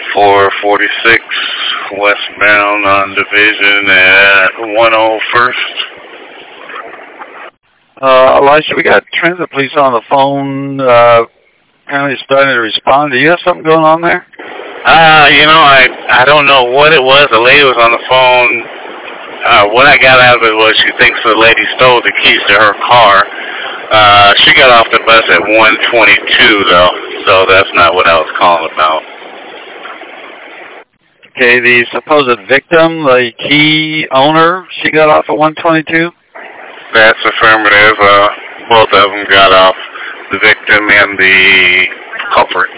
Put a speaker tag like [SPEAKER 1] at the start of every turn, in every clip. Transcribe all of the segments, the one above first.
[SPEAKER 1] 446 westbound on Division at 101st.
[SPEAKER 2] Elisha, we got transit police on the phone. Apparently starting to respond. Do you have something going on there?
[SPEAKER 1] I don't know what it was. The lady was on the phone. What I got out of it was she thinks the lady stole the keys to her car. She got off the bus at 1:22 though, so that's not what I was calling about.
[SPEAKER 2] Okay, the supposed victim, the key owner, she got off at 1:22?
[SPEAKER 1] That's affirmative. Both of them got off, the victim and the culprit.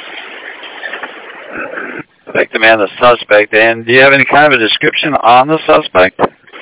[SPEAKER 2] The victim and the suspect. And do you have any kind of a description on the suspect?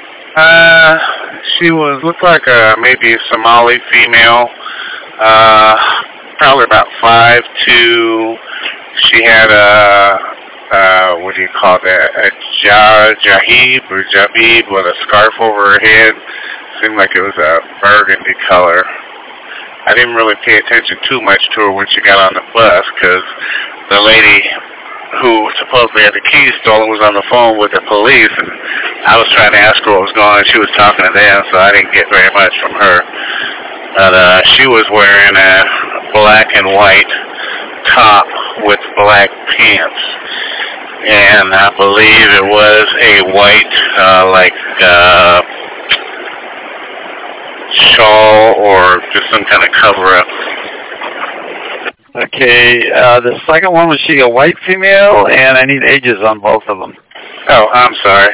[SPEAKER 1] She looked like maybe a Somali female, probably about 5'2". She had what do you call that? A jahib with a scarf over her head. Seemed like it was a burgundy color. I didn't really pay attention too much to her when she got on the bus because the lady who supposedly had the keys stolen was on the phone with the police, and I was trying to ask her what was going on. She was talking to them, so I didn't get very much from her. But she was wearing a black and white top with black pants, and I believe it was a white, shawl or just some kind of cover-up.
[SPEAKER 2] Okay, the second one, was she a white female? And I need ages on both of them.
[SPEAKER 1] Oh, I'm sorry.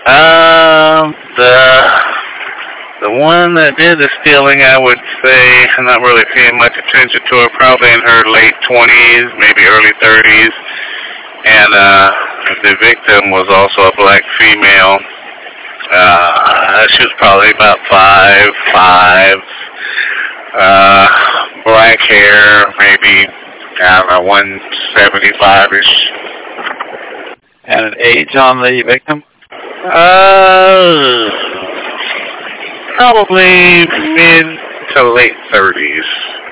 [SPEAKER 1] The one that did the stealing, I would say, I'm not really paying much attention to her, probably in her late 20s, maybe early 30s. And the victim was also a black female. She was probably about 5'5", black hair, maybe, I don't know, 175-ish.
[SPEAKER 2] And an age on the victim?
[SPEAKER 1] Probably mid to late 30s.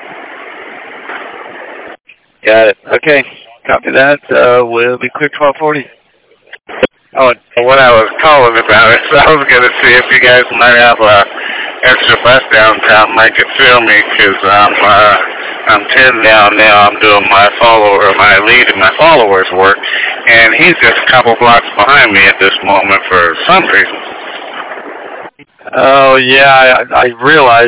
[SPEAKER 2] Got it. Okay. Copy that. We'll be clear 1240.
[SPEAKER 1] Oh, what I was calling about is I was going to see if you guys might have a extra bus downtown might could fill me because I'm 10 down now. I'm doing my lead and my followers work, and he's just a couple blocks behind me at this moment for some reason.
[SPEAKER 2] Oh, yeah, I realize